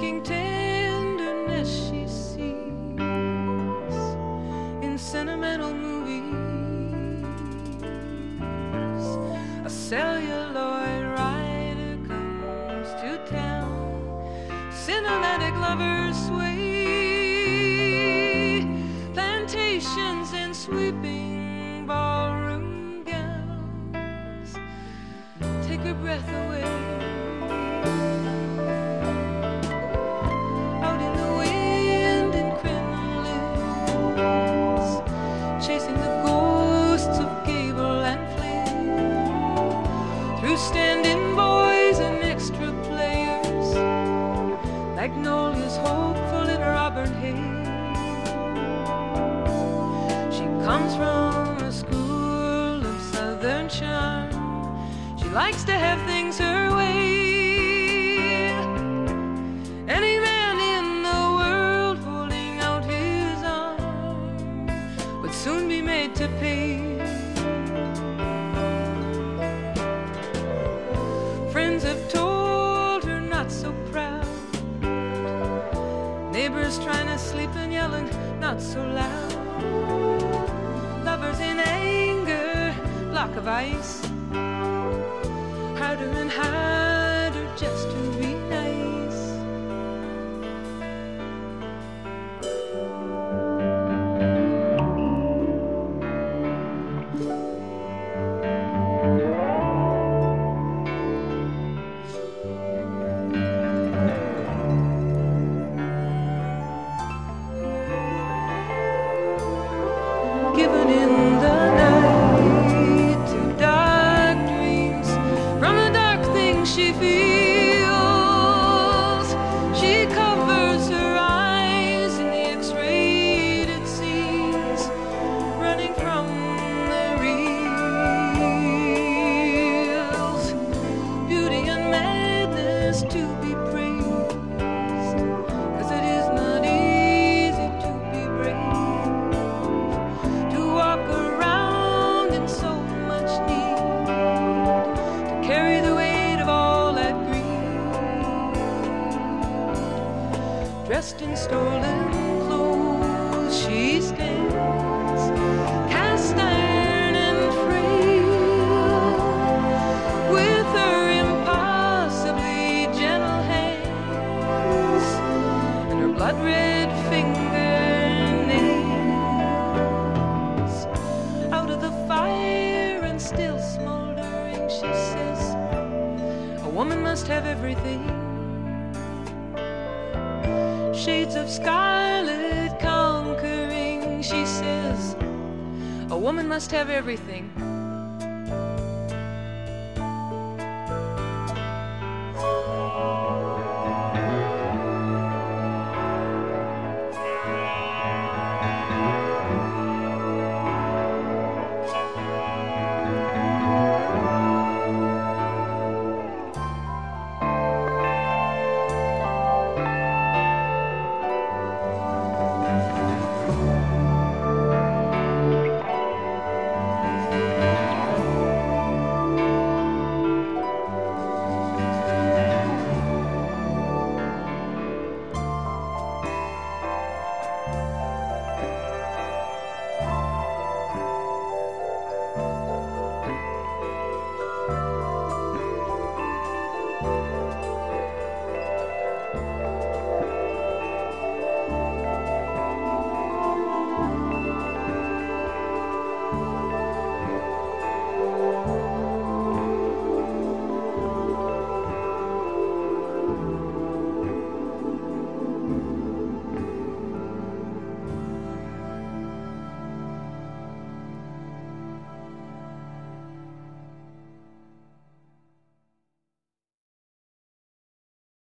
aching tenderness she sees in sentimental movies. A celluloid writer comes to town, cinematic lovers sway, plantations and sweeping ballroom gowns take her breath away. Out in the wind in crinolines, chasing the ghosts of Gable and Flynn, through stand-in boys and extra players, magnolias hopeful in her auburn hair. She comes from a school of southern charm. She likes to have things her way. Any man in the world holding out his arm would soon be made to pay. Friends have told her not so proud. Neighbors trying to sleep and yelling not so loud. Lovers in anger, block of ice, harder and harder just to be nice. Given in the night to dark dreams from the dark things she feels. She covers her eyes in the X-rated scenes, running from the reels. Beauty and madness to be praised, 'cause it is not easy to be brave, to walk around in so much need, to carry the weight of all that greed. Dressed in stolen clothes, she stands, cast iron and frail, with her impossibly gentle hands and her blood-red fingernails. Out of the fire and still smoldering, she says, a woman must have everything. Shades of scarlet conquering, she says, a woman must have everything.